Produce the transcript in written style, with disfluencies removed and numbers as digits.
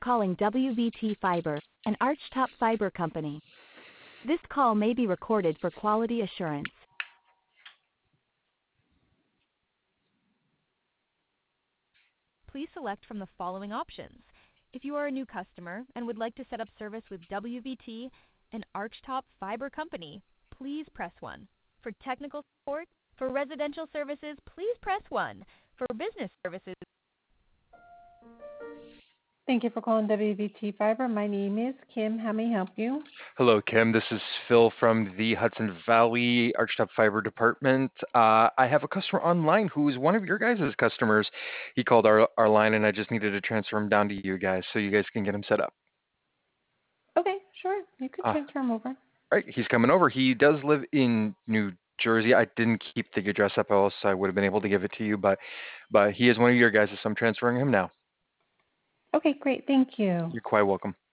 Calling WVT Fiber, an Archtop fiber company. This call may be recorded for quality assurance. Please select from the following options. If you are a new customer and would like to set up service with WVT, an Archtop fiber company, please press 1. For technical support, for residential services, please press 1. For business services, thank you for calling WVT Fiber. My name is Kim. How may I help you? Hello, Kim. This is Phil from the Hudson Valley Archtop Fiber Department. I have a customer online who is one of your guys' customers. He called our line, and I just needed to transfer him down to you guys so you guys can get him set up. Okay, sure. You could Ah, transfer him over. right. He's coming over. He does live in New Jersey. I didn't keep the address up, else I would have been able to give it to you, but he is one of your guys, so I'm transferring him now. Okay, great. Thank you. You're quite welcome.